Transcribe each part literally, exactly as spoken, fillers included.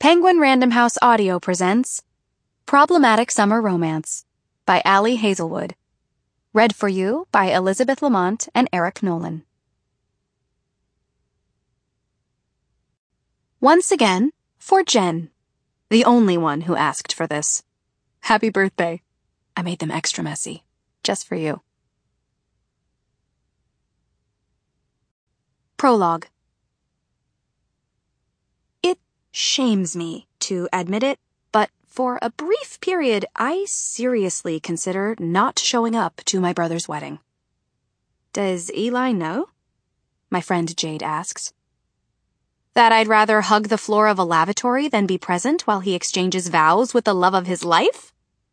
Penguin Random House Audio presents Problematic Summer Romance by Allie Hazelwood. Read for you by Elizabeth Lamont and Eric Nolan. Once again, for Jen, the only one who asked for this. Happy birthday. I made them extra messy, just for you. Prologue. It shames me to admit it, but for a brief period, I seriously considered not showing up to my brother's wedding. Does Eli know? My friend Jade asks. That I'd rather hug the floor of a lavatory than be present while he exchanges vows with the love of his life?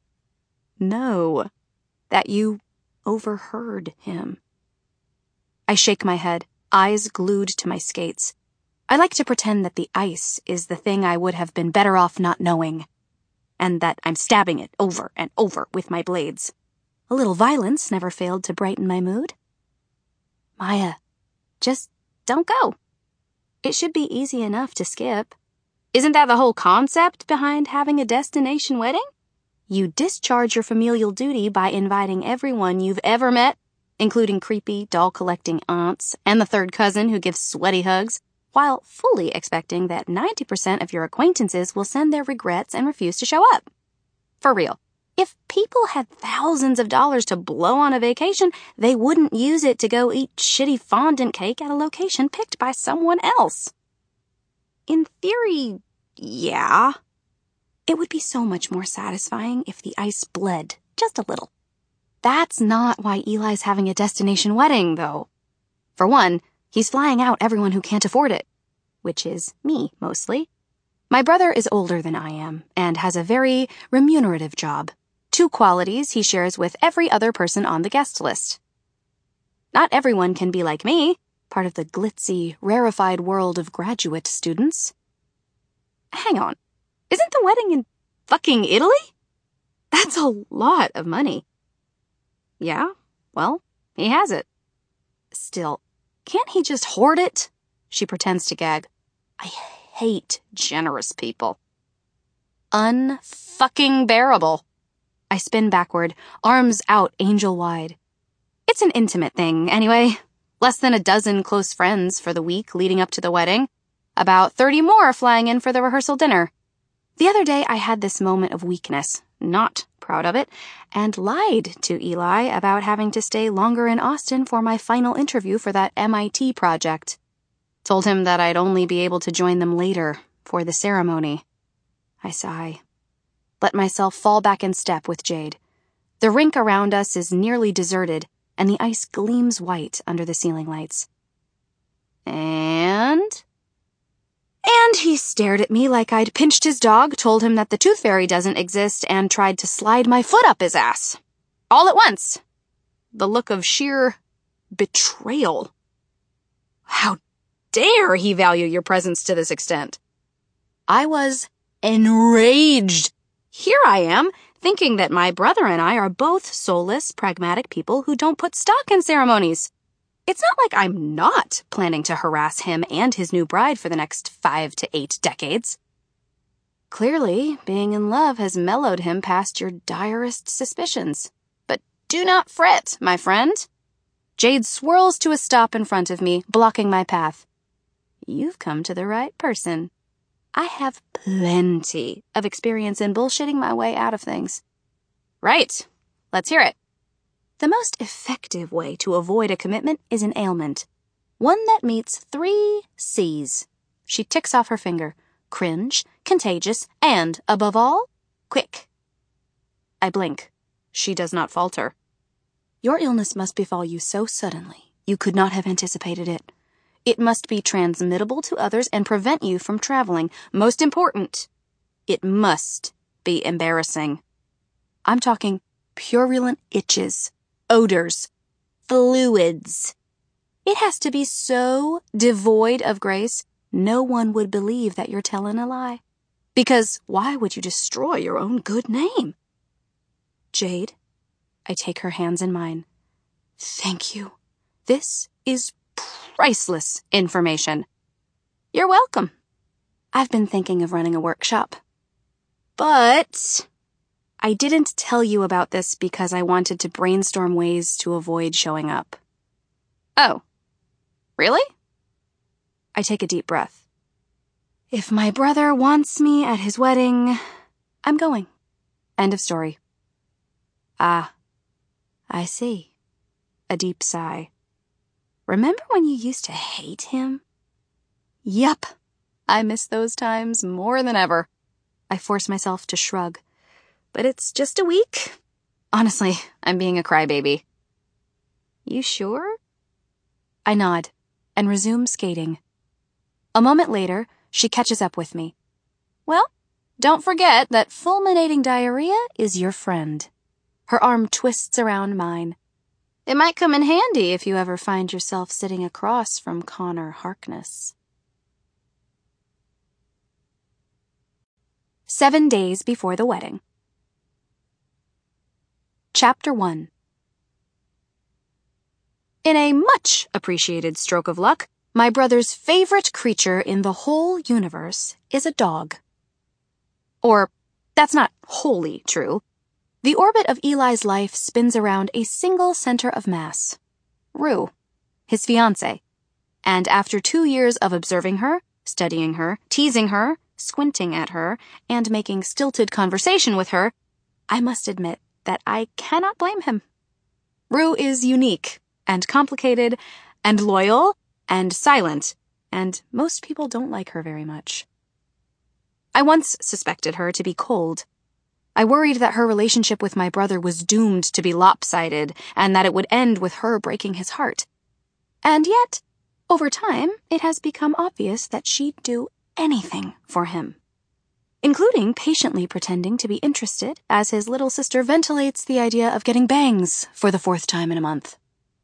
No, that you overheard him. I shake my head, eyes glued to my skates. I like to pretend that the ice is the thing I would have been better off not knowing, and that I'm stabbing it over and over with my blades. A little violence never failed to brighten my mood. Maya, just don't go. It should be easy enough to skip. Isn't that the whole concept behind having a destination wedding? You discharge your familial duty by inviting everyone you've ever met, including creepy, doll-collecting aunts and the third cousin who gives sweaty hugs, while fully expecting that ninety percent of your acquaintances will send their regrets and refuse to show up. For real, if people had thousands of dollars to blow on a vacation, they wouldn't use it to go eat shitty fondant cake at a location picked by someone else. In theory, yeah. It would be so much more satisfying if the ice bled just a little. That's not why Eli's having a destination wedding, though. For one, he's flying out everyone who can't afford it, which is me, mostly. My brother is older than I am and has a very remunerative job, two qualities he shares with every other person on the guest list. Not everyone can be like me, part of the glitzy, rarefied world of graduate students. Hang on, isn't the wedding in fucking Italy? That's a lot of money. Yeah, well, he has it. Still, can't he just hoard it? She pretends to gag. I hate generous people. Unfucking bearable. I spin backward, arms out angel-wide. It's an intimate thing, anyway. Less than a dozen close friends for the week leading up to the wedding. About thirty more flying in for the rehearsal dinner. The other day, I had this moment of weakness, not proud of it, and lied to Eli about having to stay longer in Austin for my final interview for that M I T project. Told him that I'd only be able to join them later, for the ceremony. I sigh. Let myself fall back in step with Jade. The rink around us is nearly deserted, and the ice gleams white under the ceiling lights. And... And he stared at me like I'd pinched his dog, told him that the tooth fairy doesn't exist, and tried to slide my foot up his ass. All at once. The look of sheer betrayal. How dare he value your presence to this extent? I was enraged. Here I am, thinking that my brother and I are both soulless, pragmatic people who don't put stock in ceremonies. It's not like I'm not planning to harass him and his new bride for the next five to eight decades. Clearly, being in love has mellowed him past your direst suspicions. But do not fret, my friend. Jade swirls to a stop in front of me, blocking my path. You've come to the right person. I have plenty of experience in bullshitting my way out of things. Right. Let's hear it. The most effective way to avoid a commitment is an ailment. One that meets three C's. She ticks off her finger. Cringe, contagious, and, above all, quick. I blink. She does not falter. Your illness must befall you so suddenly, you could not have anticipated it. It must be transmittable to others and prevent you from traveling. Most important, it must be embarrassing. I'm talking purulent itches. Odors, fluids. It has to be so devoid of grace, no one would believe that you're telling a lie. Because why would you destroy your own good name? Jade, I take her hands in mine. Thank you. This is priceless information. You're welcome. I've been thinking of running a workshop. But I didn't tell you about this because I wanted to brainstorm ways to avoid showing up. Oh, really? I take a deep breath. If my brother wants me at his wedding, I'm going. End of story. Ah, I see. A deep sigh. Remember when you used to hate him? Yup. I miss those times more than ever. I force myself to shrug. But it's just a week. Honestly, I'm being a crybaby. You sure? I nod and resume skating. A moment later, she catches up with me. Well, don't forget that fulminating diarrhea is your friend. Her arm twists around mine. It might come in handy if you ever find yourself sitting across from Connor Harkness. Seven days before the wedding. Chapter one. In a much appreciated stroke of luck, my brother's favorite creature in the whole universe is a dog. Or, that's not wholly true. The orbit of Eli's life spins around a single center of mass. Rue, his fiancée. And after two years of observing her, studying her, teasing her, squinting at her, and making stilted conversation with her, I must admit that I cannot blame him. Rue is unique and complicated and loyal and silent, and most people don't like her very much. I once suspected her to be cold. I worried that her relationship with my brother was doomed to be lopsided and that it would end with her breaking his heart. And yet, over time, it has become obvious that she'd do anything for him, including patiently pretending to be interested as his little sister ventilates the idea of getting bangs for the fourth time in a month.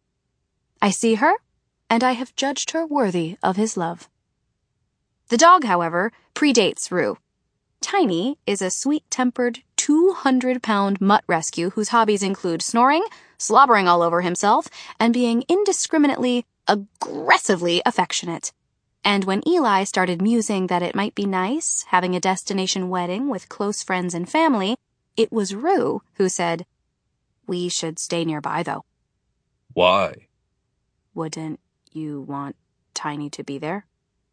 I see her, and I have judged her worthy of his love. The dog, however, predates Rue. Tiny is a sweet-tempered, two hundred pound mutt rescue whose hobbies include snoring, slobbering all over himself, and being indiscriminately, aggressively affectionate. And when Eli started musing that it might be nice having a destination wedding with close friends and family, it was Rue who said, "We should stay nearby, though." Why? Wouldn't you want Tiny to be there?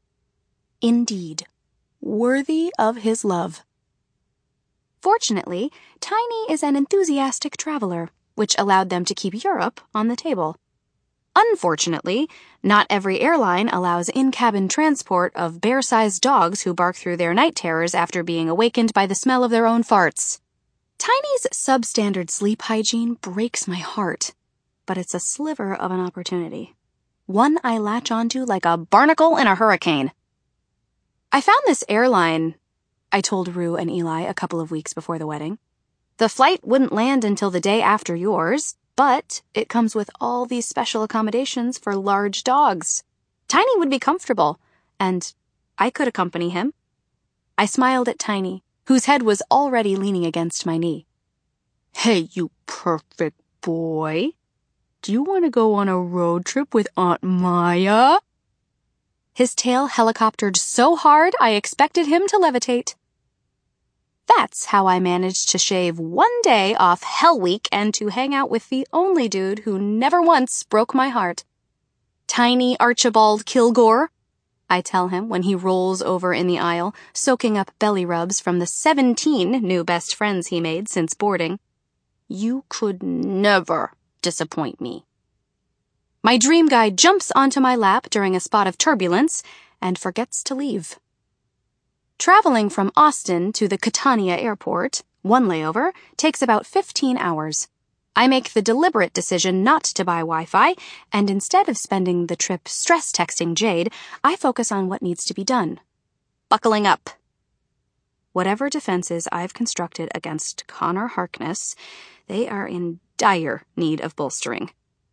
Indeed. Worthy of his love. Fortunately, Tiny is an enthusiastic traveler, which allowed them to keep Europe on the table. Unfortunately, not every airline allows in-cabin transport of bear-sized dogs who bark through their night terrors after being awakened by the smell of their own farts. Tiny's substandard sleep hygiene breaks my heart, but it's a sliver of an opportunity. One I latch onto like a barnacle in a hurricane. I found this airline, I told Rue and Eli a couple of weeks before the wedding. The flight wouldn't land until the day after yours, but it comes with all these special accommodations for large dogs. Tiny would be comfortable, and I could accompany him. I smiled at Tiny, whose head was already leaning against my knee. "Hey, you perfect boy. Do you want to go on a road trip with Aunt Maya?" His tail helicoptered so hard I expected him to levitate. That's how I managed to shave one day off Hell Week and to hang out with the only dude who never once broke my heart. "Tiny Archibald Kilgore," I tell him when he rolls over in the aisle, soaking up belly rubs from the seventeen new best friends he made since boarding. "You could never disappoint me." My dream guy jumps onto my lap during a spot of turbulence and forgets to leave. Traveling from Austin to the Catania airport, one layover, takes about fifteen hours. I make the deliberate decision not to buy Wi-Fi, and instead of spending the trip stress texting Jade, I focus on what needs to be done. Buckling up. Whatever defenses I've constructed against Connor Harkness, they are in dire need of bolstering.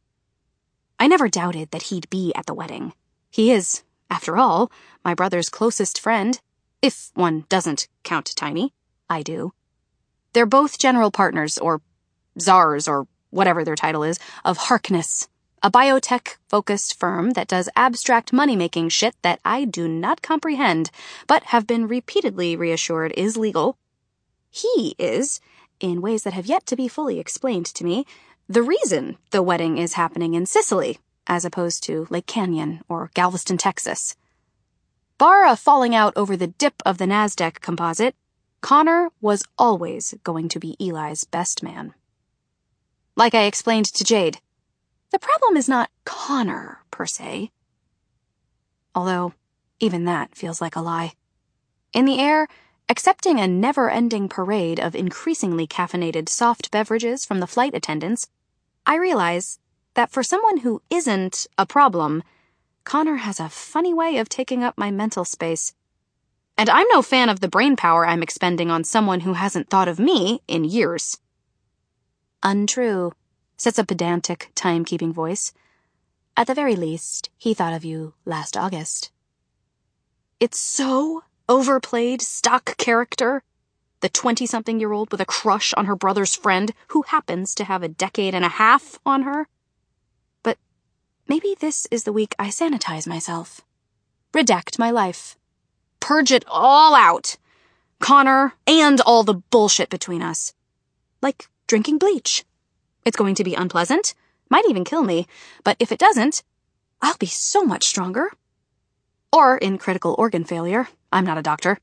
I never doubted that he'd be at the wedding. He is, after all, my brother's closest friend. If one doesn't count Tiny, I do. They're both general partners, or czars, or whatever their title is, of Harkness, a biotech-focused firm that does abstract money-making shit that I do not comprehend, but have been repeatedly reassured is legal. He is, in ways that have yet to be fully explained to me, the reason the wedding is happening in Sicily, as opposed to Lake Canyon or Galveston, Texas. Bar a falling out over the dip of the NASDAQ composite, Connor was always going to be Eli's best man. Like I explained to Jade, the problem is not Connor, per se. Although, even that feels like a lie. In the air, accepting a never-ending parade of increasingly caffeinated soft beverages from the flight attendants, I realize that for someone who isn't a problem, Connor has a funny way of taking up my mental space. And I'm no fan of the brainpower I'm expending on someone who hasn't thought of me in years. Untrue, says a pedantic, time-keeping voice. At the very least, he thought of you last August. It's so overplayed stock character. The twenty-something-year-old with a crush on her brother's friend who happens to have a decade and a half on her. But maybe this is the week I sanitize myself. Redact my life. Purge it all out. Connor and all the bullshit between us. Like drinking bleach. It's going to be unpleasant, might even kill me, but if it doesn't, I'll be so much stronger. Or in critical organ failure. I'm not a doctor.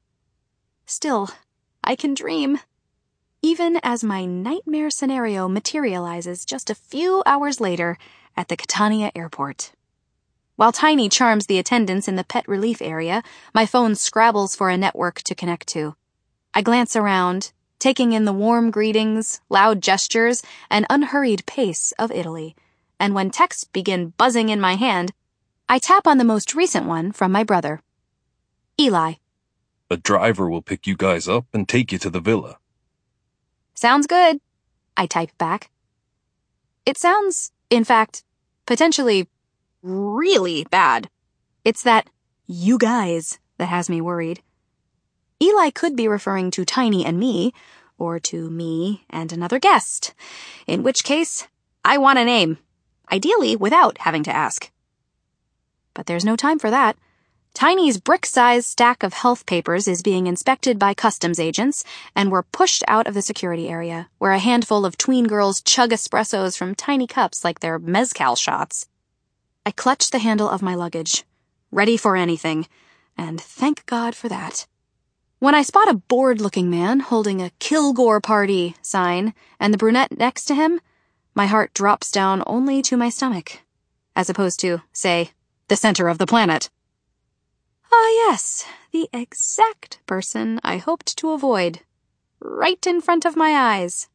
Still, I can dream. Even as my nightmare scenario materializes just a few hours later at the Catania airport. While Tiny charms the attendants in the pet relief area, my phone scrabbles for a network to connect to. I glance around, taking in the warm greetings, loud gestures, and unhurried pace of Italy. And when texts begin buzzing in my hand, I tap on the most recent one from my brother. Eli. A driver will pick you guys up and take you to the villa. Sounds good, I type back. It sounds, in fact, potentially really bad. It's that you guys that has me worried. Eli could be referring to Tiny and me, or to me and another guest, in which case, I want a name, ideally without having to ask. But there's no time for that. Tiny's brick-sized stack of health papers is being inspected by customs agents, and we're pushed out of the security area, where a handful of tween girls chug espressos from tiny cups like they're mezcal shots. I clutch the handle of my luggage, ready for anything, and thank God for that. When I spot a bored-looking man holding a Kilgore Party sign and the brunette next to him, my heart drops down only to my stomach, as opposed to, say, the center of the planet. Ah, yes, the exact person I hoped to avoid, right in front of my eyes.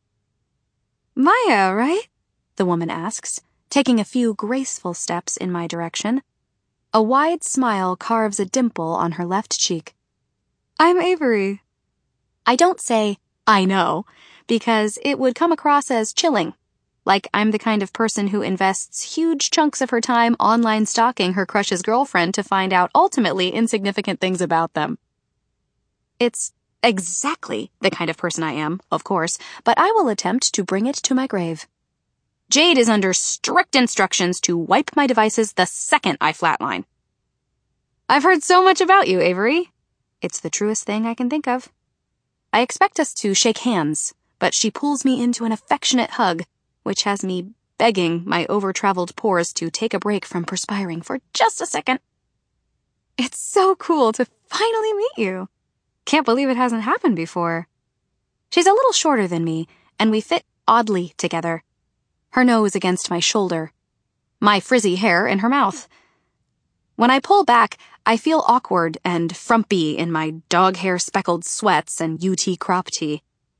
Maya, right? The woman asks, taking a few graceful steps in my direction. A wide smile carves a dimple on her left cheek. I'm Avery. I don't say, I know, because it would come across as chilling, like I'm the kind of person who invests huge chunks of her time online stalking her crush's girlfriend to find out ultimately insignificant things about them. It's exactly the kind of person I am, of course, but I will attempt to bring it to my grave. Jade is under strict instructions to wipe my devices the second I flatline. I've heard so much about you, Avery. It's the truest thing I can think of. I expect us to shake hands, but she pulls me into an affectionate hug, which has me begging my over-traveled pores to take a break from perspiring for just a second. It's so cool to finally meet you. Can't believe it hasn't happened before. She's a little shorter than me, and we fit oddly together. Her nose against my shoulder, my frizzy hair in her mouth. When I pull back, I feel awkward and frumpy in my dog hair speckled sweats and U T crop tee.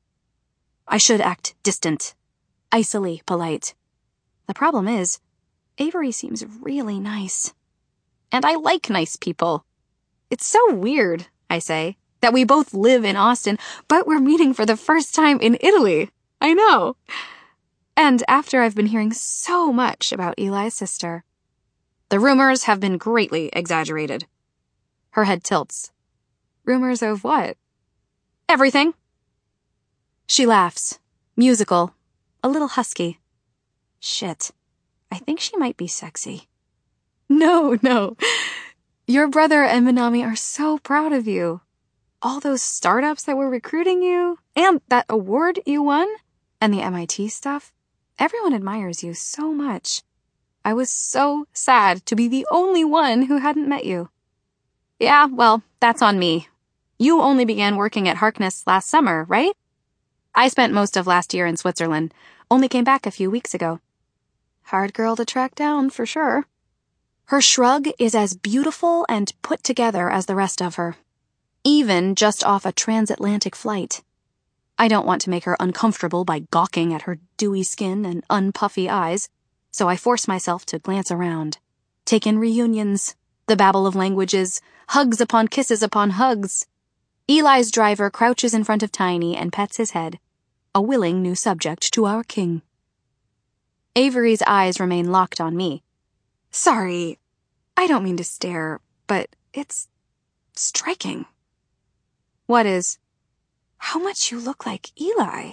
I should act distant, icily polite. The problem is, Avery seems really nice. And I like nice people. It's so weird, I say, that we both live in Austin, but we're meeting for the first time in Italy. I know. And after I've been hearing so much about Eli's sister. The rumors have been greatly exaggerated. Her head tilts. Rumors of what? Everything. She laughs. Musical. A little husky. Shit. I think she might be sexy. No, no. Your brother and Minami are so proud of you. All those startups that were recruiting you, and that award you won, and the M I T stuff. Everyone admires you so much. I was so sad to be the only one who hadn't met you. Yeah, well, that's on me. You only began working at Harkness last summer, right? I spent most of last year in Switzerland, only came back a few weeks ago. Hard girl to track down, for sure. Her shrug is as beautiful and put together as the rest of her, even just off a transatlantic flight. I don't want to make her uncomfortable by gawking at her dewy skin and unpuffy eyes, so I force myself to glance around, take in reunions, the babble of languages, hugs upon kisses upon hugs. Eli's driver crouches in front of Tiny and pets his head, a willing new subject to our king. Avery's eyes remain locked on me. Sorry, I don't mean to stare, but it's striking. What is? How much you look like Eli.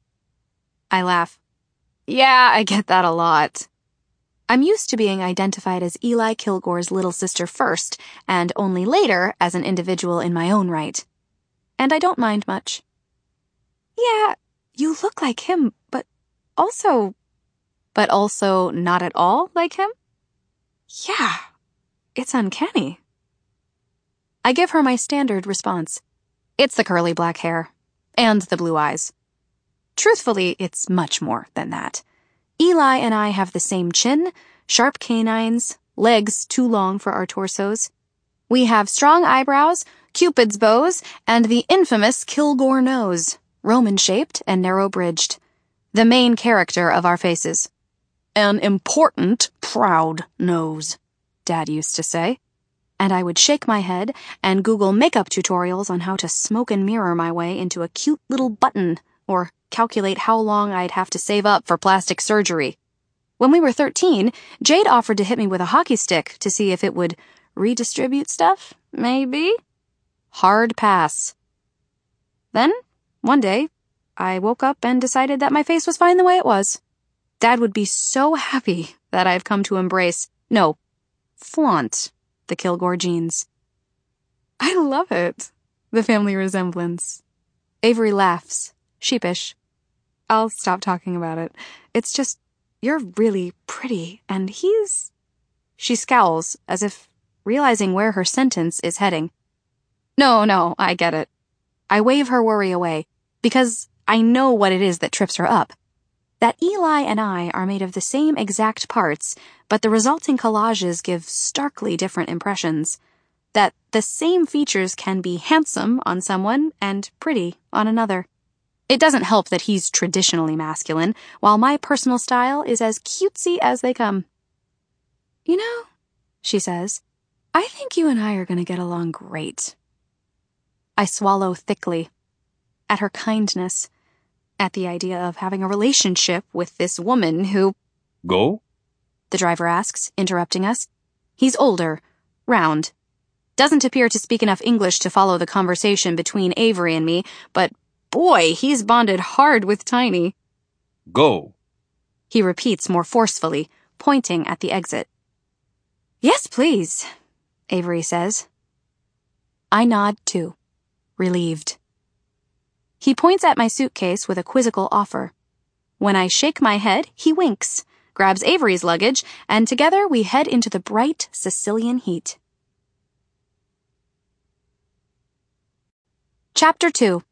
I laugh. Yeah, I get that a lot. I'm used to being identified as Eli Kilgore's little sister first, and only later as an individual in my own right. And I don't mind much. Yeah, you look like him, but also... But also not at all like him? Yeah, it's uncanny. I give her my standard response. It's the curly black hair. And the blue eyes. Truthfully, it's much more than that. Eli and I have the same chin, sharp canines, legs too long for our torsos. We have strong eyebrows, Cupid's bows, and the infamous Kilgore nose, Roman-shaped and narrow-bridged. The main character of our faces. An important, proud nose, Dad used to say. And I would shake my head and Google makeup tutorials on how to smoke and mirror my way into a cute little button, or calculate how long I'd have to save up for plastic surgery. When we were thirteen, Jade offered to hit me with a hockey stick to see if it would redistribute stuff, maybe? Hard pass. Then, one day, I woke up and decided that my face was fine the way it was. Dad would be so happy that I've come to embrace, no, flaunt, the Kilgore genes. I love it, the family resemblance. Avery laughs, sheepish. I'll stop talking about it. It's just, you're really pretty, and he's... She scowls, as if realizing where her sentence is heading. No, no, I get it. I wave her worry away, because I know what it is that trips her up. That Eli and I are made of the same exact parts, but the resulting collages give starkly different impressions. That the same features can be handsome on someone and pretty on another. It doesn't help that he's traditionally masculine, while my personal style is as cutesy as they come. You know, she says, I think you and I are going to get along great. I swallow thickly. At her kindness. At the idea of having a relationship with this woman who... Go? The driver asks, interrupting us. He's older, round. Doesn't appear to speak enough English to follow the conversation between Avery and me, but boy, he's bonded hard with Tiny. Go. He repeats more forcefully, pointing at the exit. Yes, please, Avery says. I nod too, relieved. He points at my suitcase with a quizzical offer. When I shake my head, he winks, grabs Avery's luggage, and together we head into the bright Sicilian heat. Chapter two.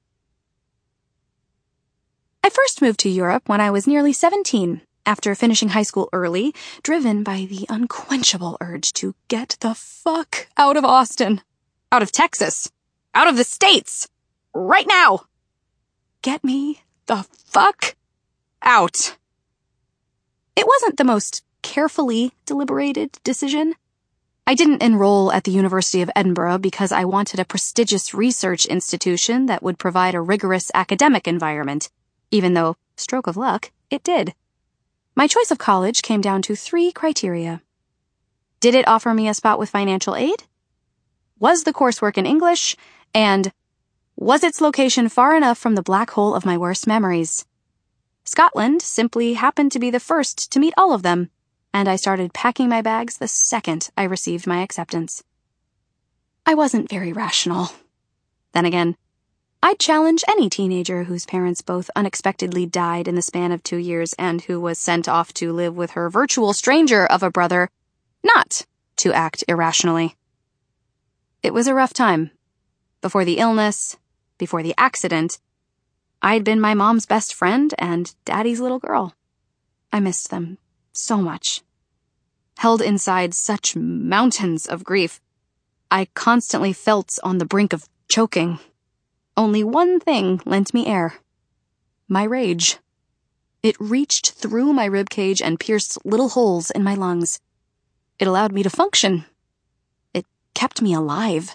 I first moved to Europe when I was nearly seventeen, after finishing high school early, driven by the unquenchable urge to get the fuck out of Austin. Out of Texas. Out of the States. Right now. Get me the fuck out. It wasn't the most carefully deliberated decision. I didn't enroll at the University of Edinburgh because I wanted a prestigious research institution that would provide a rigorous academic environment, even though, stroke of luck, it did. My choice of college came down to three criteria. Did it offer me a spot with financial aid? Was the coursework in English? And was its location far enough from the black hole of my worst memories? Scotland simply happened to be the first to meet all of them. and I started packing my bags the second I received my acceptance. I wasn't very rational. Then again, I'd challenge any teenager whose parents both unexpectedly died in the span of two years and who was sent off to live with her virtual stranger of a brother not to act irrationally. It was a rough time. Before the illness, before the accident, I'd been my mom's best friend and Daddy's little girl. I missed them so much. Held inside such mountains of grief, I constantly felt on the brink of choking. Only one thing lent me air. My rage. It reached through my ribcage and pierced little holes in my lungs. It allowed me to function. It kept me alive.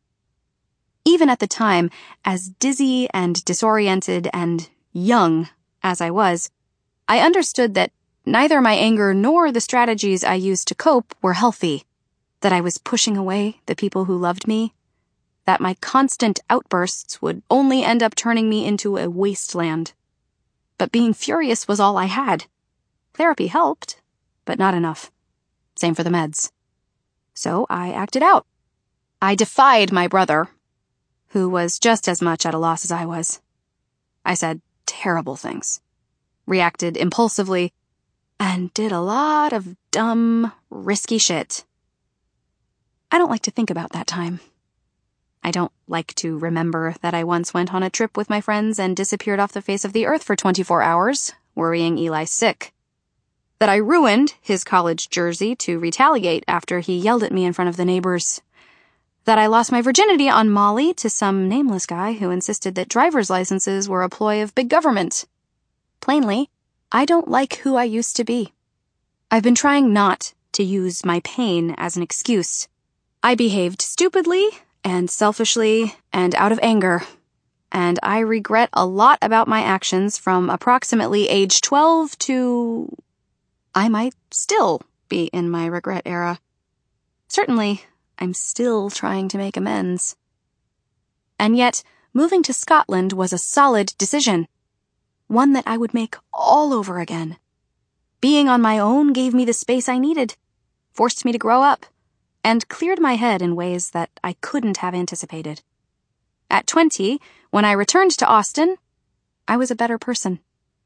Even at the time, as dizzy and disoriented and young as I was, I understood that neither my anger nor the strategies I used to cope were healthy, that I was pushing away the people who loved me, that my constant outbursts would only end up turning me into a wasteland. But being furious was all I had. Therapy helped, but not enough. Same for the meds. So I acted out. I defied my brother, who was just as much at a loss as I was. I said terrible things, reacted impulsively, and did a lot of dumb, risky shit. I don't like to think about that time. I don't like to remember that I once went on a trip with my friends and disappeared off the face of the earth for twenty-four hours, worrying Eli sick. That I ruined his college jersey to retaliate after he yelled at me in front of the neighbors. That I lost my virginity on Molly to some nameless guy who insisted that driver's licenses were a ploy of big government. Plainly, I don't like who I used to be. I've been trying not to use my pain as an excuse. I behaved stupidly and selfishly and out of anger, and I regret a lot about my actions from approximately age twelve to... I might still be in my regret era. Certainly, I'm still trying to make amends. And yet, moving to Scotland was a solid decision. One that I would make all over again. Being on my own gave me the space I needed, forced me to grow up, and cleared my head in ways that I couldn't have anticipated. At twenty, when I returned to Austin, I was a better person.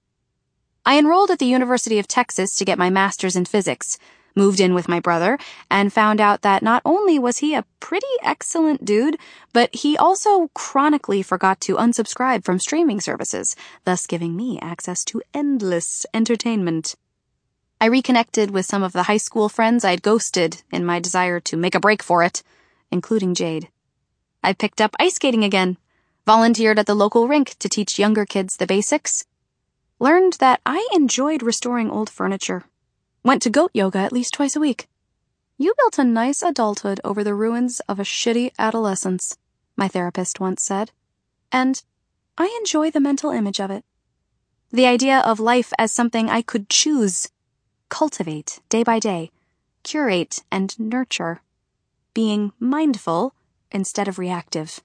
I enrolled at the University of Texas to get my master's in physics, moved in with my brother, and found out that not only was he a pretty excellent dude, but he also chronically forgot to unsubscribe from streaming services, thus giving me access to endless entertainment. I reconnected with some of the high school friends I'd ghosted in my desire to make a break for it, including Jade. I picked up ice skating again, volunteered at the local rink to teach younger kids the basics, learned that I enjoyed restoring old furniture, went to goat yoga at least twice a week. You built a nice adulthood over the ruins of a shitty adolescence, my therapist once said, and I enjoy the mental image of it. The idea of life as something I could choose, cultivate day by day, curate and nurture, being mindful instead of reactive.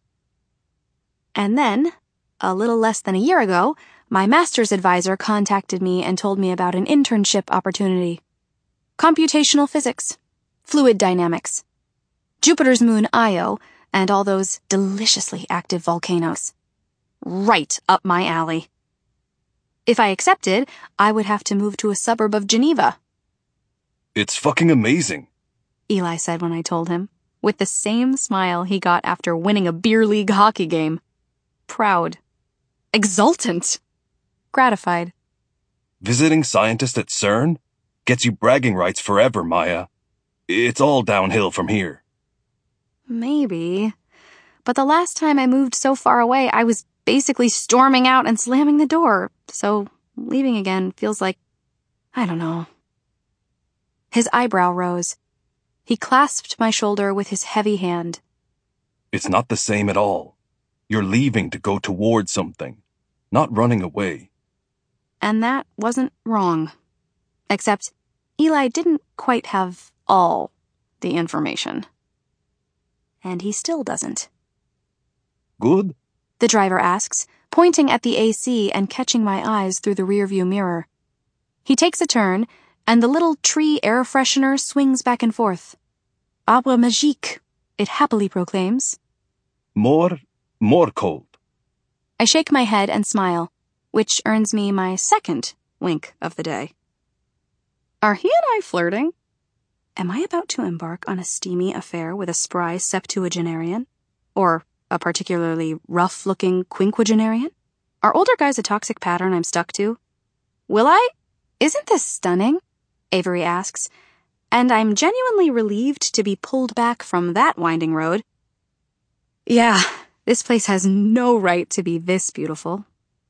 And then, a little less than a year ago, my master's advisor contacted me and told me about an internship opportunity. Computational physics, fluid dynamics, Jupiter's moon Io, and all those deliciously active volcanoes. Right up my alley. If I accepted, I would have to move to a suburb of Geneva. It's fucking amazing, Eli said when I told him, with the same smile he got after winning a beer league hockey game. Proud. Exultant. Gratified. Visiting scientist at CERN gets you bragging rights forever, Maya. It's all downhill from here. Maybe. But the last time I moved so far away, I was basically storming out and slamming the door, so leaving again feels like, I don't know. His eyebrow rose. He clasped my shoulder with his heavy hand. It's not the same at all. You're leaving to go towards something, not running away. And that wasn't wrong. Except Eli didn't quite have all the information. And he still doesn't. Good? The driver asks, pointing at the A C and catching my eyes through the rearview mirror. He takes a turn, and the little tree air freshener swings back and forth. Arbre magique, it happily proclaims. More, more cold. I shake my head and smile, which earns me my second wink of the day. Are he and I flirting? Am I about to embark on a steamy affair with a spry septuagenarian? Or a particularly rough-looking quinquagenarian? Are older guys a toxic pattern I'm stuck to? Will I? Isn't this stunning? Avery asks, and I'm genuinely relieved to be pulled back from that winding road. Yeah, this place has no right to be this beautiful.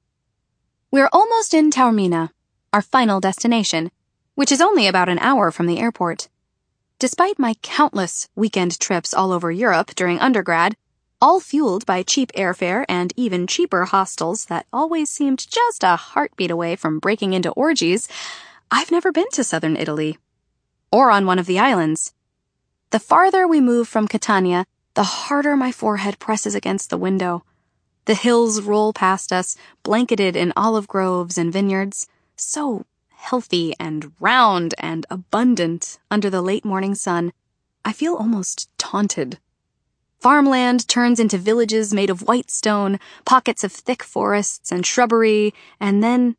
We're almost in Taormina, our final destination, which is only about an hour from the airport. Despite my countless weekend trips all over Europe during undergrad, all fueled by cheap airfare and even cheaper hostels that always seemed just a heartbeat away from breaking into orgies, I've never been to southern Italy. Or on one of the islands. The farther we move from Catania, the harder my forehead presses against the window. The hills roll past us, blanketed in olive groves and vineyards, so healthy and round and abundant under the late morning sun. I feel almost taunted. Farmland turns into villages made of white stone, pockets of thick forests and shrubbery, and then...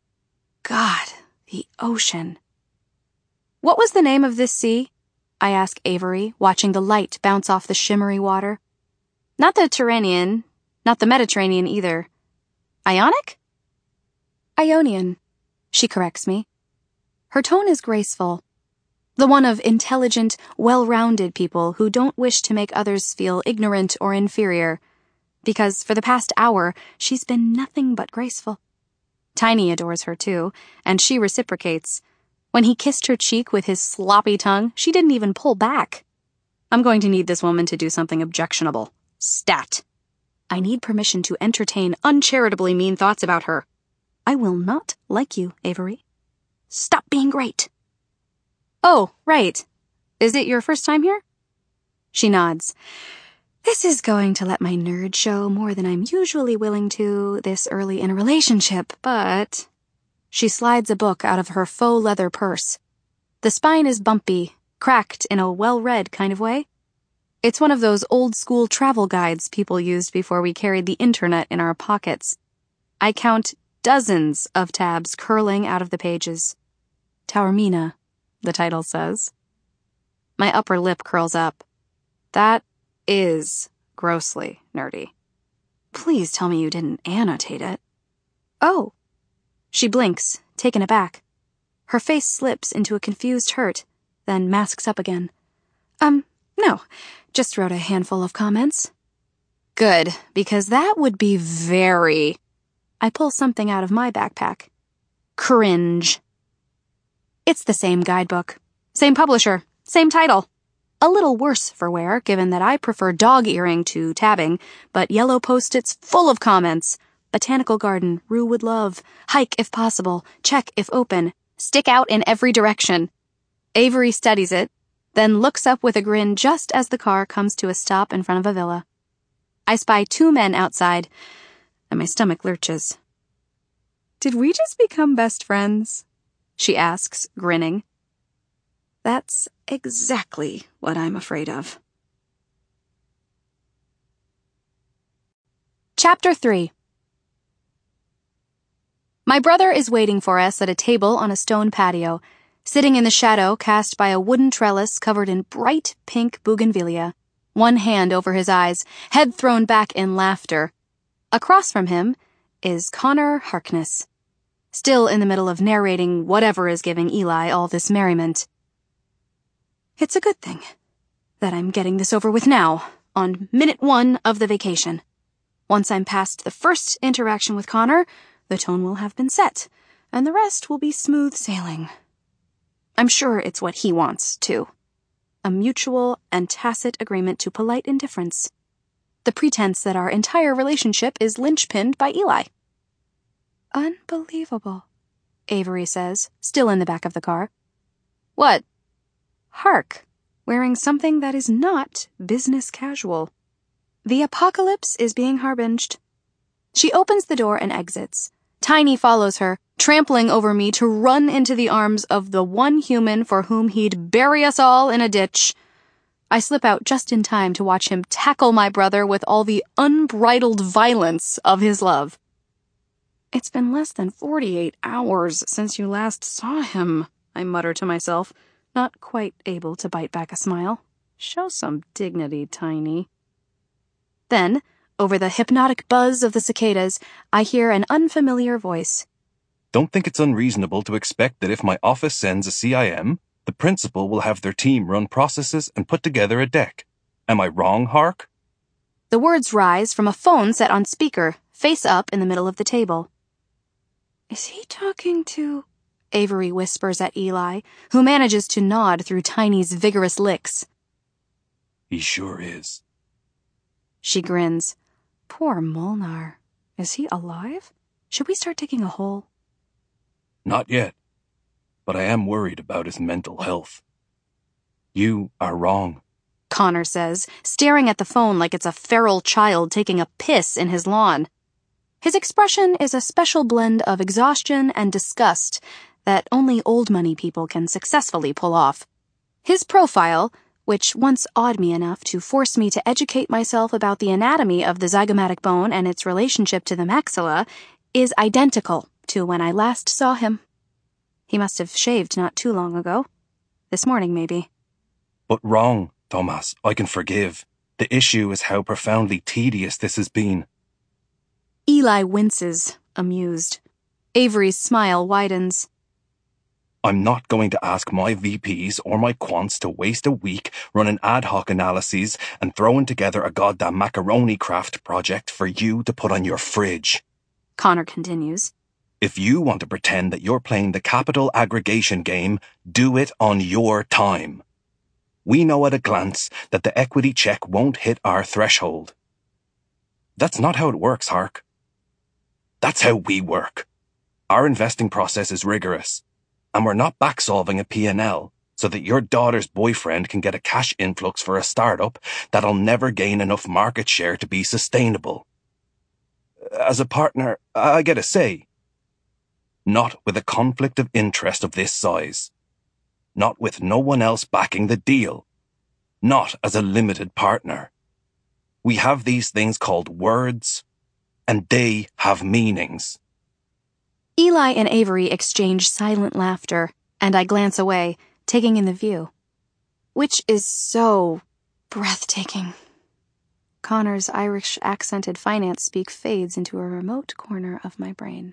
God, the ocean. What was the name of this sea? I ask Avery, watching the light bounce off the shimmery water. Not the Tyrrhenian, not the Mediterranean either. Ionic? Ionian, she corrects me. Her tone is graceful. The one of intelligent, well-rounded people who don't wish to make others feel ignorant or inferior, because for the past hour she's been nothing but graceful. Tiny adores her too, and she reciprocates. When he kissed her cheek with his sloppy tongue, she didn't even pull back. I'm going to need this woman to do something objectionable. Stat. I need permission to entertain uncharitably mean thoughts about her. I will not like you, Avery. Stop being great. Oh, right. Is it your first time here? She nods. This is going to let my nerd show more than I'm usually willing to this early in a relationship, but... She slides a book out of her faux leather purse. The spine is bumpy, cracked in a well-read kind of way. It's one of those old-school travel guides people used before we carried the internet in our pockets. I count dozens of tabs curling out of the pages. Taormina, the title says. My upper lip curls up. That is grossly nerdy. Please tell me you didn't annotate it. Oh. She blinks, taken aback. Her face slips into a confused hurt, then masks up again. Um, no, just wrote a handful of comments. Good, because that would be very... I pull something out of my backpack. Cringe. It's the same guidebook. Same publisher. Same title. A little worse for wear, given that I prefer dog-earing to tabbing, but yellow post-its full of comments. Botanical garden, Rue would love. Hike if possible. Check if open. Stick out in every direction. Avery studies it, then looks up with a grin just as the car comes to a stop in front of a villa. I spy two men outside, and my stomach lurches. Did we just become best friends? She asks, grinning. That's exactly what I'm afraid of. Chapter three. My brother is waiting for us at a table on a stone patio, sitting in the shadow cast by a wooden trellis covered in bright pink bougainvillea, one hand over his eyes, head thrown back in laughter. Across from him is Connor Harkness, still in the middle of narrating whatever is giving Eli all this merriment. It's a good thing that I'm getting this over with now, on minute one of the vacation. Once I'm past the first interaction with Connor, the tone will have been set, and the rest will be smooth sailing. I'm sure it's what he wants, too. A mutual and tacit agreement to polite indifference. The pretense that our entire relationship is linchpinned by Eli. Unbelievable, Avery says, still in the back of the car. What? Hark, wearing something that is not business casual. The apocalypse is being harbinged. She opens the door and exits. Tiny follows her, trampling over me to run into the arms of the one human for whom he'd bury us all in a ditch. I slip out just in time to watch him tackle my brother with all the unbridled violence of his love. "It's been less than forty-eight hours since you last saw him," I mutter to myself, not quite able to bite back a smile. Show some dignity, Tiny. Then, over the hypnotic buzz of the cicadas, I hear an unfamiliar voice. Don't think it's unreasonable to expect that if my office sends a C I M, the principal will have their team run processes and put together a deck. Am I wrong, Hark? The words rise from a phone set on speaker, face up in the middle of the table. "Is he talking to—" Avery whispers at Eli, who manages to nod through Tiny's vigorous licks. He sure is. She grins. Poor Molnar. Is he alive? Should we start digging a hole? Not yet, but I am worried about his mental health. You are wrong, Connor says, staring at the phone like it's a feral child taking a piss in his lawn. His expression is a special blend of exhaustion and disgust that only old money people can successfully pull off. His profile, which once awed me enough to force me to educate myself about the anatomy of the zygomatic bone and its relationship to the maxilla, is identical to when I last saw him. He must have shaved not too long ago. This morning, maybe. But wrong, Thomas, I can forgive. The issue is how profoundly tedious this has been. Eli winces, amused. Avery's smile widens. I'm not going to ask my V Ps or my quants to waste a week running ad hoc analyses and throwing together a goddamn macaroni craft project for you to put on your fridge. Connor continues. If you want to pretend that you're playing the capital aggregation game, do it on your time. We know at a glance that the equity check won't hit our threshold. That's not how it works, Hark. That's how we work. Our investing process is rigorous, and we're not back-solving a P and L so that your daughter's boyfriend can get a cash influx for a startup that'll never gain enough market share to be sustainable. As a partner, I get a say. Not with a conflict of interest of this size. Not with no one else backing the deal. Not as a limited partner. We have these things called words, and they have meanings. Eli and Avery exchange silent laughter, and I glance away, taking in the view. Which is so breathtaking. Connor's Irish-accented finance speak fades into a remote corner of my brain.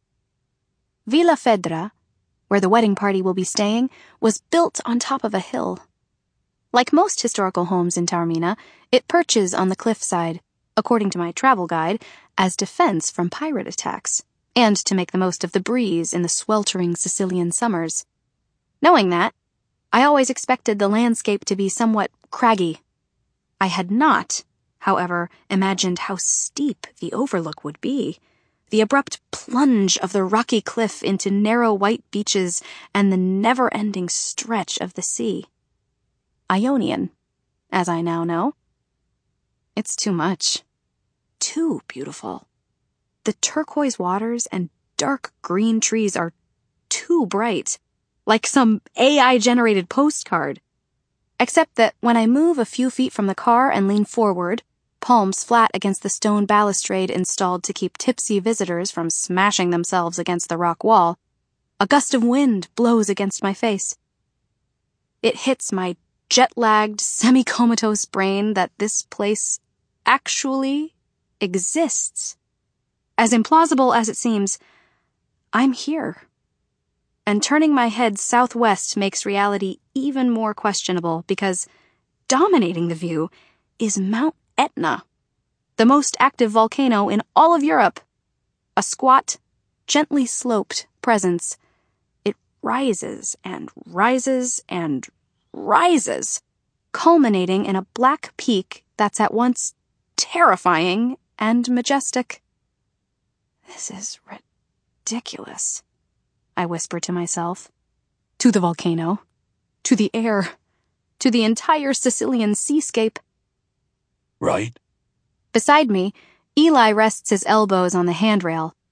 Villa Fedra, where the wedding party will be staying, was built on top of a hill. Like most historical homes in Taormina, it perches on the cliffside, according to my travel guide, as defense from pirate attacks, and to make the most of the breeze in the sweltering Sicilian summers. Knowing that, I always expected the landscape to be somewhat craggy. I had not, however, imagined how steep the overlook would be. The abrupt plunge of the rocky cliff into narrow white beaches and the never-ending stretch of the sea. Ionian, as I now know. It's too much. Too beautiful. The turquoise waters and dark green trees are too bright, like some A I-generated postcard. Except that when I move a few feet from the car and lean forward, palms flat against the stone balustrade installed to keep tipsy visitors from smashing themselves against the rock wall, a gust of wind blows against my face. It hits my jet-lagged, semi-comatose brain that this place actually exists. As implausible as it seems, I'm here. And turning my head southwest makes reality even more questionable because dominating the view is Mount Etna, the most active volcano in all of Europe. A squat, gently sloped presence. It rises and rises and rises, culminating in a black peak that's at once terrifying and majestic. This is ridiculous, I whisper to myself. To the volcano, to the air, to the entire Sicilian seascape. Right. Beside me, Eli rests his elbows on the handrail.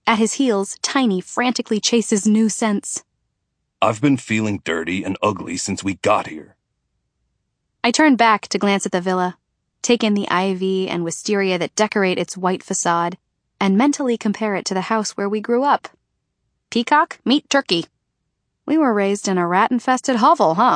At his heels, Tiny frantically chases new scents. I've been feeling dirty and ugly since we got here. I turn back to glance at the villa, take in the ivy and wisteria that decorate its white facade, and mentally compare it to the house where we grew up. Peacock, meet turkey. We were raised in a rat-infested hovel, huh?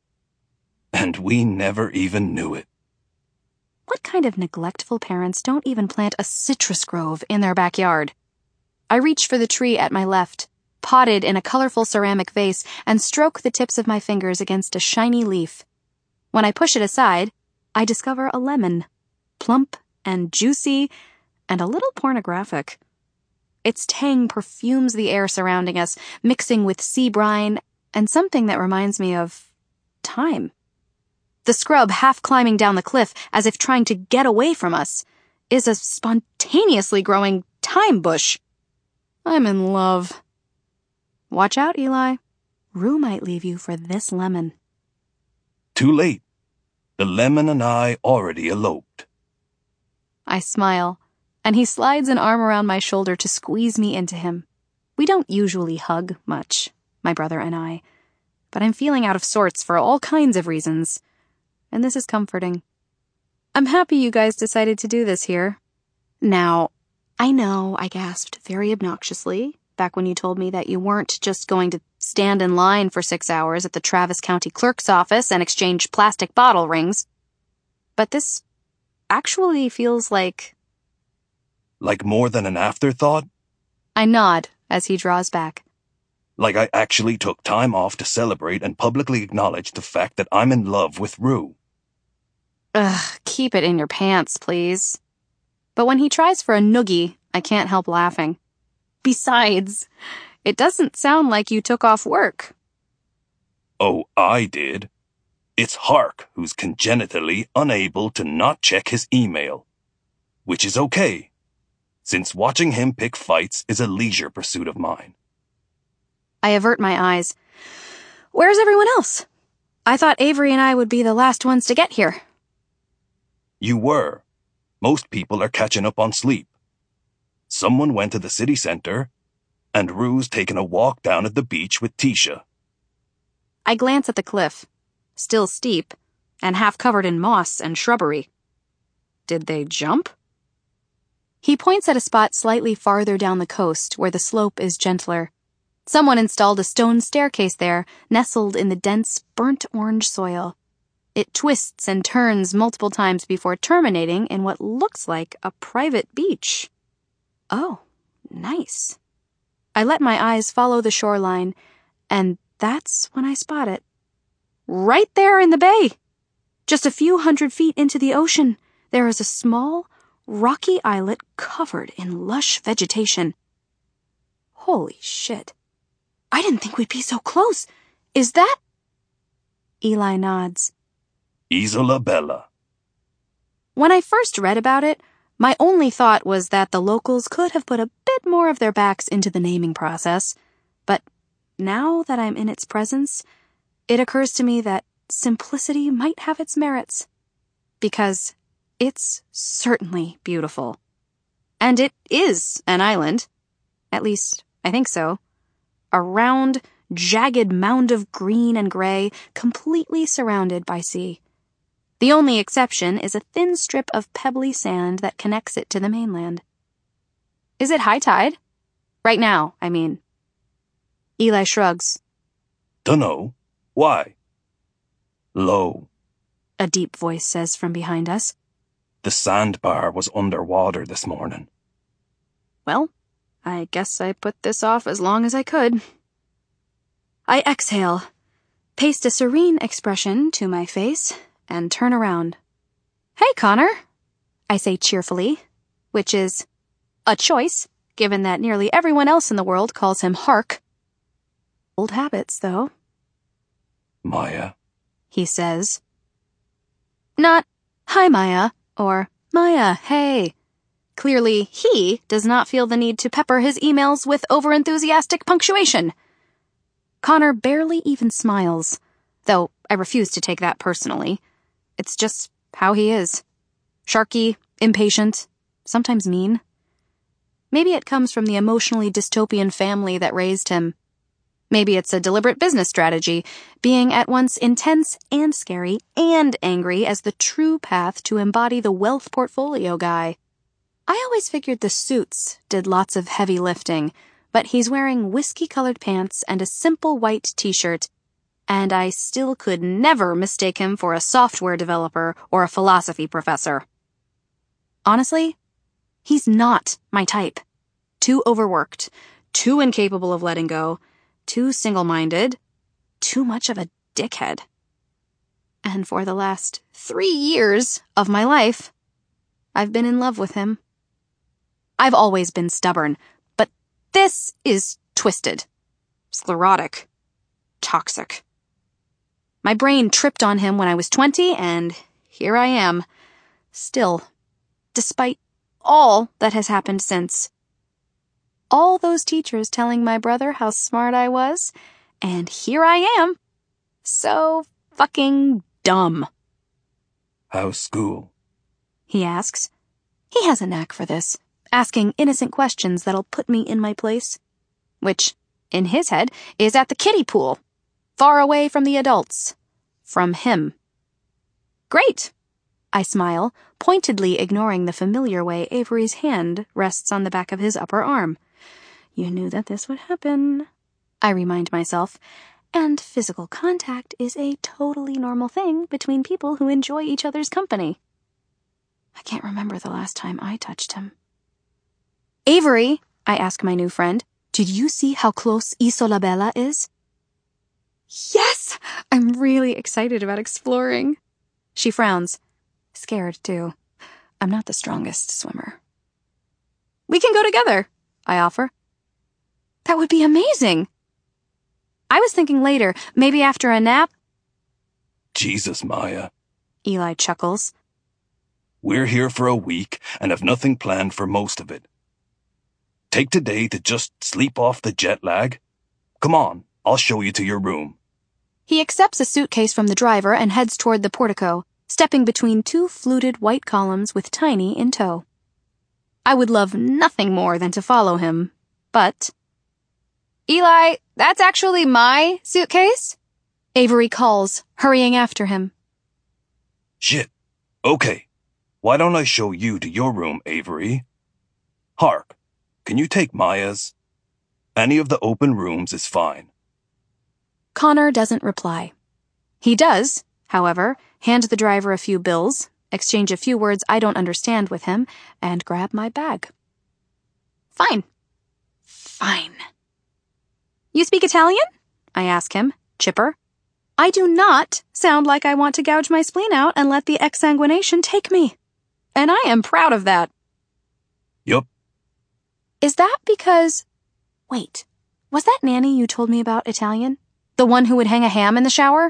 And we never even knew it. What kind of neglectful parents don't even plant a citrus grove in their backyard? I reach for the tree at my left, potted in a colorful ceramic vase, and stroke the tips of my fingers against a shiny leaf. When I push it aside, I discover a lemon, plump and juicy and a little pornographic. Its tang perfumes the air surrounding us, mixing with sea brine and something that reminds me of time. The scrub half climbing down the cliff as if trying to get away from us is a spontaneously growing thyme bush. I'm in love. Watch out, Eli. Rue might leave you for this lemon. Too late. The lemon and I already eloped. I smile, and he slides an arm around my shoulder to squeeze me into him. We don't usually hug much, my brother and I, but I'm feeling out of sorts for all kinds of reasons, and this is comforting. I'm happy you guys decided to do this here. Now, I know I gasped very obnoxiously back when you told me that you weren't just going to stand in line for six hours at the Travis County Clerk's office and exchange plastic bottle rings, but this actually feels like... Like more than an afterthought? I nod as he draws back. Like I actually took time off to celebrate and publicly acknowledge the fact that I'm in love with Rue. Ugh, keep it in your pants, please. But when he tries for a noogie, I can't help laughing. Besides, it doesn't sound like you took off work. Oh, I did. It's Hark who's congenitally unable to not check his email. Which is okay, since watching him pick fights is a leisure pursuit of mine. I avert my eyes. Where's everyone else? I thought Avery and I would be the last ones to get here. You were. Most people are catching up on sleep. Someone went to the city center, and Rue's taken a walk down at the beach with Tisha. I glance at the cliff, still steep, and half covered in moss and shrubbery. Did they jump? He points at a spot slightly farther down the coast where the slope is gentler. Someone installed a stone staircase there, nestled in the dense, burnt orange soil. It twists and turns multiple times before terminating in what looks like a private beach. Oh, nice. I let my eyes follow the shoreline, and that's when I spot it. Right there in the bay! Just a few hundred feet into the ocean, there is a small, rocky islet covered in lush vegetation. Holy shit. I didn't think we'd be so close. Is that... Eli nods. Isola Bella. When I first read about it, my only thought was that the locals could have put a bit more of their backs into the naming process. But now that I'm in its presence, it occurs to me that simplicity might have its merits. Because it's certainly beautiful. And it is an island. At least, I think so. A round, jagged mound of green and gray, completely surrounded by sea. The only exception is a thin strip of pebbly sand that connects it to the mainland. Is it high tide? Right now, I mean. Eli shrugs. Dunno. Why? Low. A deep voice says from behind us. The sandbar was underwater this morning. Well, I guess I put this off as long as I could. I exhale, paste a serene expression to my face, and turn around. Hey, Connor, I say cheerfully, which is a choice, given that nearly everyone else in the world calls him Hark. Old habits, though. Maya, he says. Not, hi, Maya, or Maya, hey. Clearly, he does not feel the need to pepper his emails with overenthusiastic punctuation. Connor barely even smiles, though I refuse to take that personally. It's just how he is. Sharky, impatient, sometimes mean. Maybe it comes from the emotionally dystopian family that raised him. Maybe it's a deliberate business strategy, being at once intense and scary and angry as the true path to embody the wealth portfolio guy. I always figured the suits did lots of heavy lifting, but he's wearing whiskey-colored pants and a simple white t-shirt, and I still could never mistake him for a software developer or a philosophy professor. Honestly, he's not my type. Too overworked, too incapable of letting go, too single-minded, too much of a dickhead. And for the last three years of my life, I've been in love with him. I've always been stubborn, but this is twisted, sclerotic, toxic. My brain tripped on him when I was twenty, and here I am, still, despite all that has happened since. All those teachers telling my brother how smart I was, and here I am. So fucking dumb. How's school? He asks. He has a knack for this, asking innocent questions that'll put me in my place. Which, in his head, is at the kiddie pool, far away from the adults. From him. Great, I smile, pointedly ignoring the familiar way Avery's hand rests on the back of his upper arm. You knew that this would happen, I remind myself, and physical contact is a totally normal thing between people who enjoy each other's company. I can't remember the last time I touched him. Avery, I ask my new friend, did you see how close Isola Bella is? Yes! I'm really excited about exploring. She frowns. Scared, too. I'm not the strongest swimmer. We can go together, I offer. That would be amazing. I was thinking later, maybe after a nap. Jesus, Maya. Eli chuckles. We're here for a week and have nothing planned for most of it. Take today to just sleep off the jet lag. Come on, I'll show you to your room. He accepts a suitcase from the driver and heads toward the portico, stepping between two fluted white columns with Tiny in tow. I would love nothing more than to follow him, but... Eli, that's actually my suitcase? Avery calls, hurrying after him. Shit. Okay. Why don't I show you to your room, Avery? Hark, can you take Maya's? Any of the open rooms is fine. Connor doesn't reply. He does, however, hand the driver a few bills, exchange a few words I don't understand with him, and grab my bag. Fine. Fine. You speak Italian? I ask him, chipper. I do not sound like I want to gouge my spleen out and let the exsanguination take me. And I am proud of that. Yup. Is that because... Wait, was that nanny you told me about Italian? The one who would hang a ham in the shower?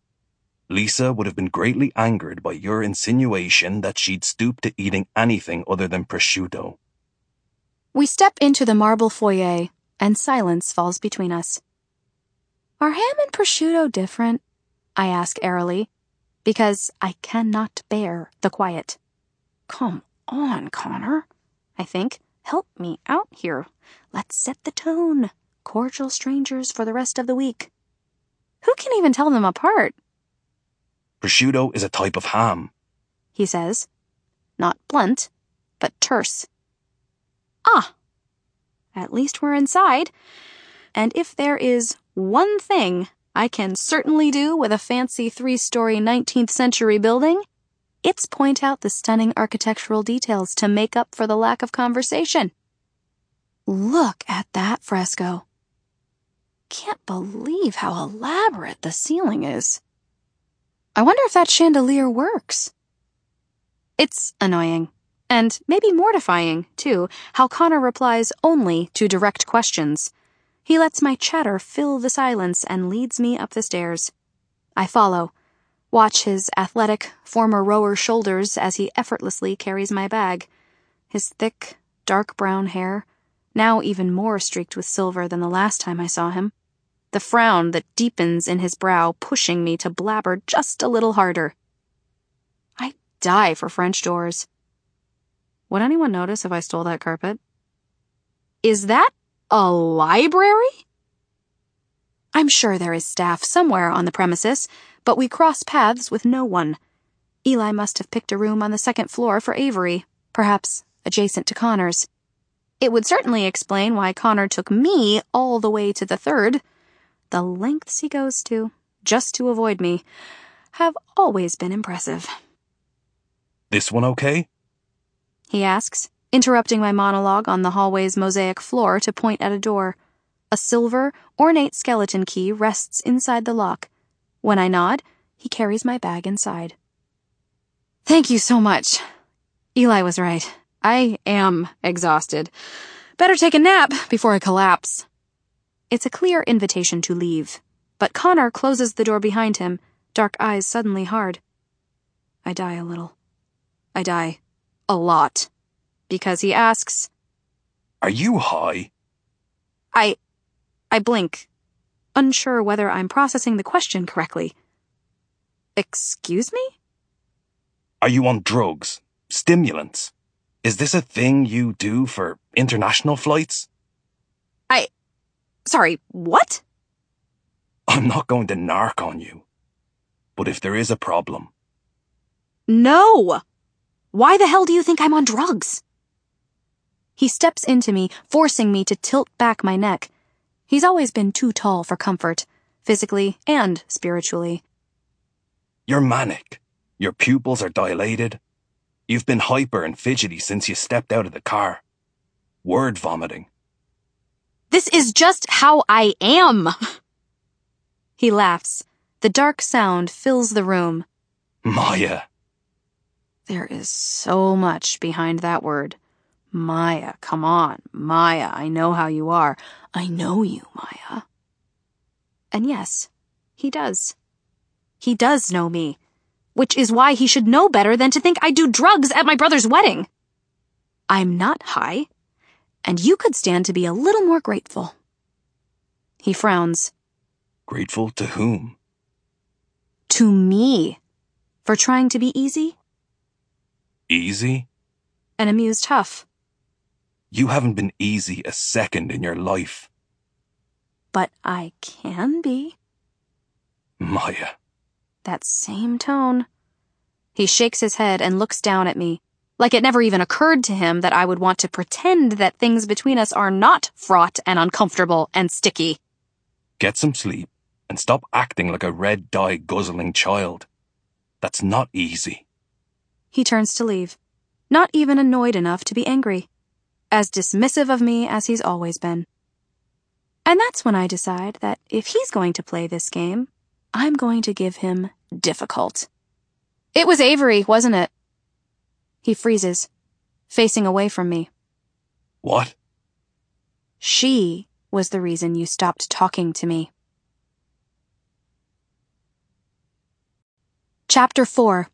Lisa would have been greatly angered by your insinuation that she'd stoop to eating anything other than prosciutto. We step into the marble foyer, and silence falls between us. Are ham and prosciutto different? I ask airily, because I cannot bear the quiet. Come on, Connor, I think. Help me out here. Let's set the tone. Cordial strangers for the rest of the week. Who can even tell them apart? Prosciutto is a type of ham, he says. Not blunt, but terse. Ah, at least we're inside. And if there is one thing I can certainly do with a fancy three-story nineteenth century building, it's point out the stunning architectural details to make up for the lack of conversation. Look at that fresco. Can't believe how elaborate the ceiling is. I wonder if that chandelier works. It's annoying, and maybe mortifying, too, how Connor replies only to direct questions. He lets my chatter fill the silence and leads me up the stairs. I follow, watch his athletic, former rower shoulders as he effortlessly carries my bag. His thick, dark brown hair, now even more streaked with silver than the last time I saw him. The frown that deepens in his brow pushing me to blabber just a little harder. I die for French doors. Would anyone notice if I stole that carpet? Is that a library? I'm sure there is staff somewhere on the premises, but we cross paths with no one. Eli must have picked a room on the second floor for Avery, perhaps adjacent to Connor's. It would certainly explain why Connor took me all the way to the third. The lengths he goes to, just to avoid me, have always been impressive. This one okay? He asks, interrupting my monologue on the hallway's mosaic floor to point at a door. A silver, ornate skeleton key rests inside the lock. When I nod, he carries my bag inside. Thank you so much. Eli was right. I am exhausted. Better take a nap before I collapse. It's a clear invitation to leave, but Connor closes the door behind him, dark eyes suddenly hard. I die a little. I die a lot. Because he asks, Are you high? I... I blink, unsure whether I'm processing the question correctly. Excuse me? Are you on drugs? Stimulants? Is this a thing you do for international flights? I... Sorry, what? I'm not going to narc on you. But if there is a problem... No! Why the hell do you think I'm on drugs? He steps into me, forcing me to tilt back my neck. He's always been too tall for comfort, physically and spiritually. You're manic. Your pupils are dilated. You've been hyper and fidgety since you stepped out of the car. Word vomiting. This is just how I am! He laughs. The dark sound fills the room. Maya. There is so much behind that word. Maya, come on. Maya, I know how you are. I know you, Maya. And yes, he does. He does know me, which is why he should know better than to think I do drugs at my brother's wedding. I'm not high, and you could stand to be a little more grateful. He frowns. Grateful to whom? To me. For trying to be easy? Easy? An amused huff. You haven't been easy a second in your life. But I can be. Maya. That same tone. He shakes his head and looks down at me, like it never even occurred to him that I would want to pretend that things between us are not fraught and uncomfortable and sticky. Get some sleep and stop acting like a red dye guzzling child. That's not easy. He turns to leave, not even annoyed enough to be angry, as dismissive of me as he's always been. And that's when I decide that if he's going to play this game, I'm going to give him difficult. It was Avery, wasn't it? He freezes, facing away from me. What? She was the reason you stopped talking to me. Chapter four.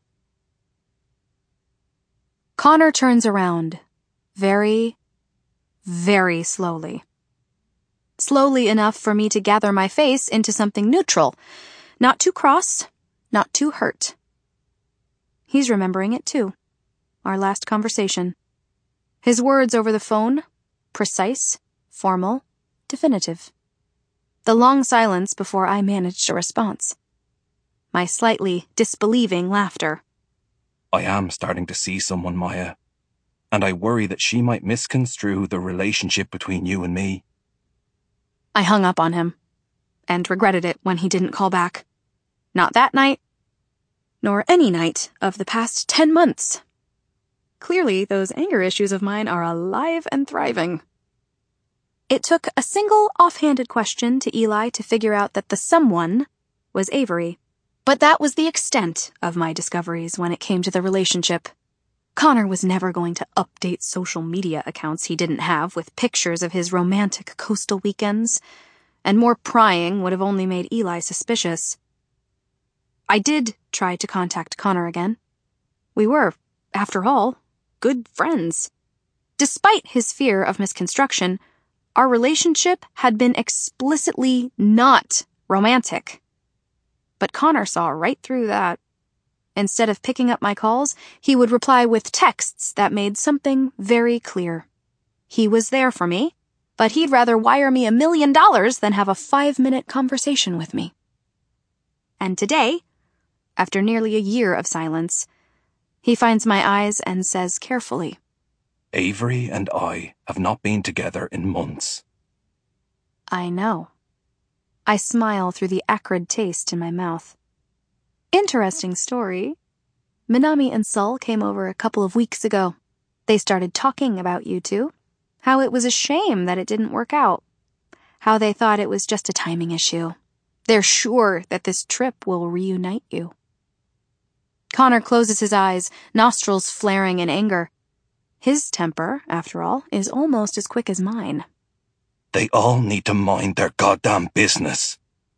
Connor turns around, very, very slowly. Slowly enough for me to gather my face into something neutral, not too cross, not too hurt. He's remembering it too, our last conversation. His words over the phone, precise, formal, definitive. The long silence before I managed a response. My slightly disbelieving laughter. I am starting to see someone, Maya, and I worry that she might misconstrue the relationship between you and me. I hung up on him, and regretted it when he didn't call back. Not that night, nor any night of the past ten months. Clearly, those anger issues of mine are alive and thriving. It took a single offhanded question to Eli to figure out that the someone was Avery. But that was the extent of my discoveries when it came to the relationship. Connor was never going to update social media accounts he didn't have with pictures of his romantic coastal weekends, and more prying would have only made Eli suspicious. I did try to contact Connor again. We were, after all, good friends. Despite his fear of misconstruction, our relationship had been explicitly not romantic. But Connor saw right through that. Instead of picking up my calls, he would reply with texts that made something very clear. He was there for me, but he'd rather wire me a million dollars than have a five-minute conversation with me. And today, after nearly a year of silence, he finds my eyes and says carefully, Avery and I have not been together in months. I know. I smile through the acrid taste in my mouth. Interesting story. Minami and Sol came over a couple of weeks ago. They started talking about you two, how it was a shame that it didn't work out, how they thought it was just a timing issue. They're sure that this trip will reunite you. Connor closes his eyes, nostrils flaring in anger. His temper, after all, is almost as quick as mine. They all need to mind their goddamn business.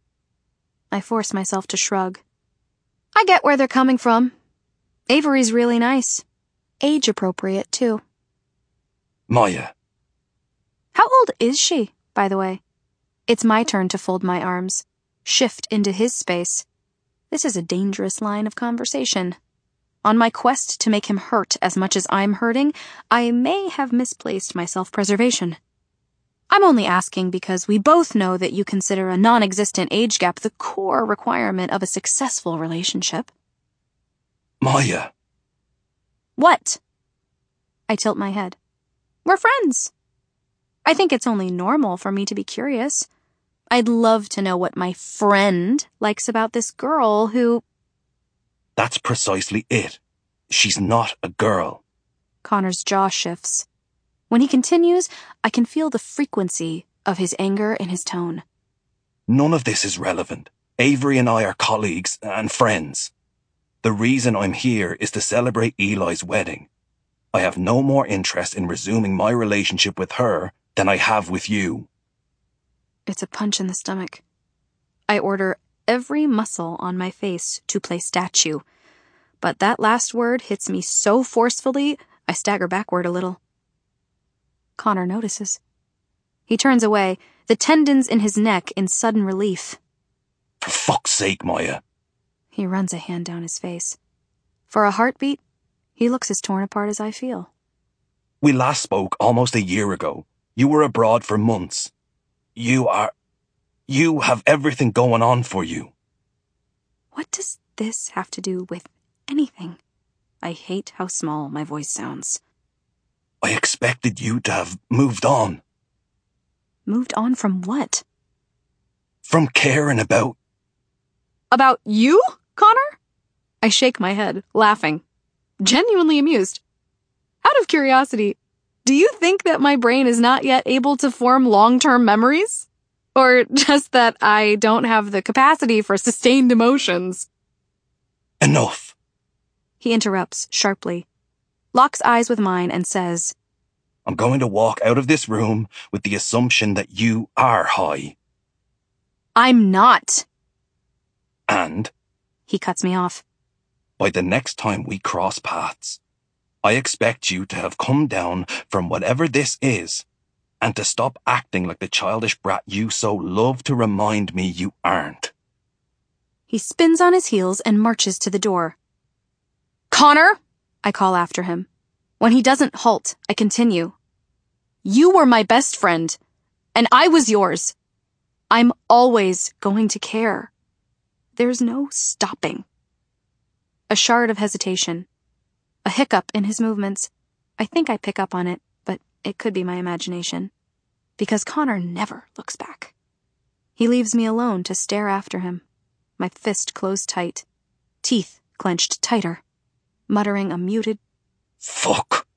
I force myself to shrug. I get where they're coming from. Avery's really nice. Age appropriate, too. Maya. How old is she, by the way? It's my turn to fold my arms, shift into his space. This is a dangerous line of conversation. On my quest to make him hurt as much as I'm hurting, I may have misplaced my self-preservation. I'm only asking because we both know that you consider a non-existent age gap the core requirement of a successful relationship. Maya. What? I tilt my head. We're friends. I think it's only normal for me to be curious. I'd love to know what my friend likes about this girl who... That's precisely it. She's not a girl. Connor's jaw shifts. When he continues, I can feel the frequency of his anger in his tone. None of this is relevant. Avery and I are colleagues and friends. The reason I'm here is to celebrate Eli's wedding. I have no more interest in resuming my relationship with her than I have with you. It's a punch in the stomach. I order every muscle on my face to play statue, but that last word hits me so forcefully, I stagger backward a little. Connor notices. He turns away, the tendons in his neck in sudden relief. For fuck's sake, Maya. He runs a hand down his face. For a heartbeat, he looks as torn apart as I feel. We last spoke almost a year ago. You were abroad for months. You are... You have everything going on for you. What does this have to do with anything? I hate how small my voice sounds. I expected you to have moved on. Moved on from what? From caring about... About you, Connor? I shake my head, laughing, genuinely amused. Out of curiosity, do you think that my brain is not yet able to form long-term memories? Or just that I don't have the capacity for sustained emotions? Enough. He interrupts sharply, locks eyes with mine, and says, I'm going to walk out of this room with the assumption that you are high. I'm not. And? He cuts me off. By the next time we cross paths, I expect you to have come down from whatever this is and to stop acting like the childish brat you so love to remind me you aren't. He spins on his heels and marches to the door. Connor, I call after him. When he doesn't halt, I continue. You were my best friend, and I was yours. I'm always going to care. There's no stopping. A shard of hesitation. A hiccup in his movements. I think I pick up on it, but it could be my imagination. Because Connor never looks back. He leaves me alone to stare after him, my fist closed tight, teeth clenched tighter, muttering a muted, Fuck.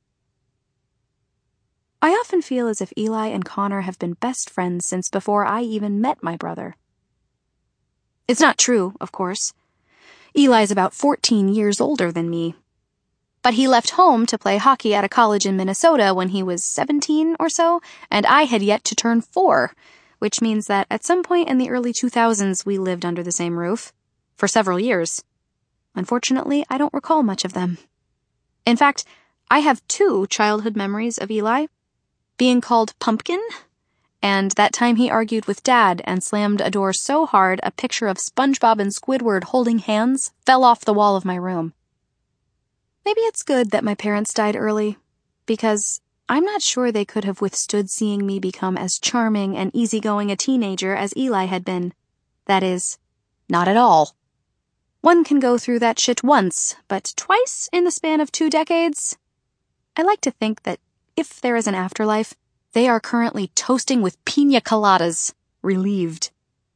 I often feel as if Eli and Connor have been best friends since before I even met my brother. It's not true, of course. Eli's about fourteen years older than me. But he left home to play hockey at a college in Minnesota when he was seventeen or so, and I had yet to turn four, which means that at some point in the early two thousands we lived under the same roof. For several years. Unfortunately, I don't recall much of them. In fact, I have two childhood memories of Eli. Being called Pumpkin, and that time he argued with Dad and slammed a door so hard a picture of SpongeBob and Squidward holding hands fell off the wall of my room. Maybe it's good that my parents died early, because I'm not sure they could have withstood seeing me become as charming and easygoing a teenager as Eli had been. That is, not at all. One can go through that shit once, but twice in the span of two decades? I like to think that if there is an afterlife, they are currently toasting with piña coladas, relieved.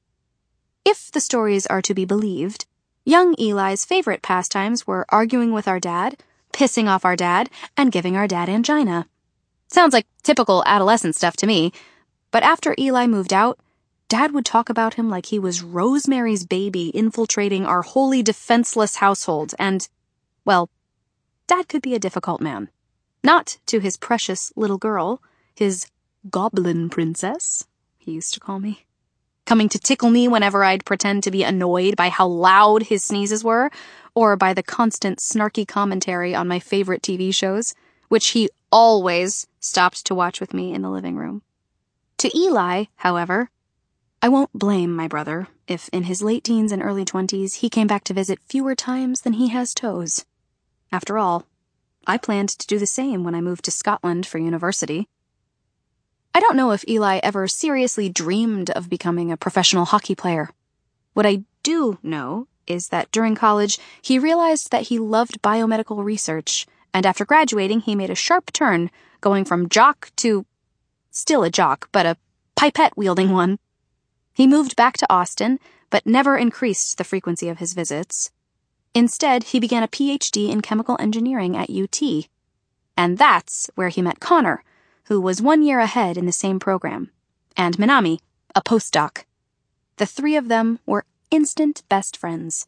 If the stories are to be believed, young Eli's favorite pastimes were arguing with our dad, pissing off our dad, and giving our dad angina. Sounds like typical adolescent stuff to me, but after Eli moved out, Dad would talk about him like he was Rosemary's Baby infiltrating our wholly defenseless household, and, well, Dad could be a difficult man. Not to his precious little girl, his goblin princess, he used to call me, coming to tickle me whenever I'd pretend to be annoyed by how loud his sneezes were, or by the constant snarky commentary on my favorite T V shows, which he always stopped to watch with me in the living room. To Eli, however, I won't blame my brother if in his late teens and early twenties he came back to visit fewer times than he has toes. After all, I planned to do the same when I moved to Scotland for university. I don't know if Eli ever seriously dreamed of becoming a professional hockey player. What I do know is that during college, he realized that he loved biomedical research, and after graduating, he made a sharp turn, going from jock to, still a jock, but a pipette-wielding one. He moved back to Austin, but never increased the frequency of his visits. Instead, he began a P H D in chemical engineering at U T. And that's where he met Connor, who was one year ahead in the same program, and Minami, a postdoc. The three of them were instant best friends.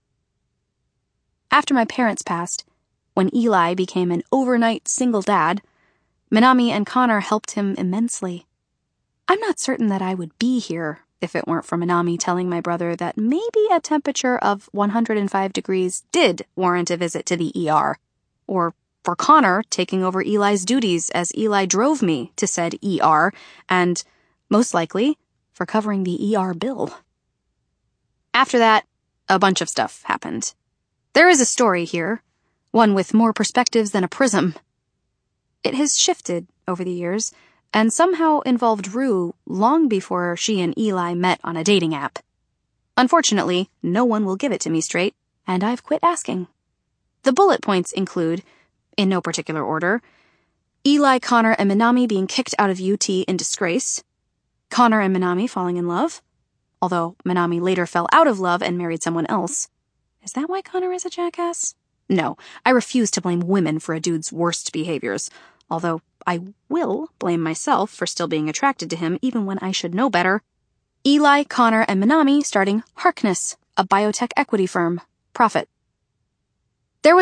After my parents passed, when Eli became an overnight single dad, Minami and Connor helped him immensely. I'm not certain that I would be here if it weren't for Minami telling my brother that maybe a temperature of one hundred five degrees did warrant a visit to the E R, or for Connor taking over Eli's duties as Eli drove me to said E R, and, most likely, for covering the E R bill. After that, a bunch of stuff happened. There is a story here, one with more perspectives than a prism. It has shifted over the years, and somehow involved Rue long before she and Eli met on a dating app. Unfortunately, no one will give it to me straight, and I've quit asking. The bullet points include, in no particular order, Eli, Connor, and Minami being kicked out of U T in disgrace, Connor and Minami falling in love, although Minami later fell out of love and married someone else. Is that why Connor is a jackass? No, I refuse to blame women for a dude's worst behaviors, although I will blame myself for still being attracted to him even when I should know better. Eli, Connor, and Minami starting Harkness, a biotech equity firm. Profit.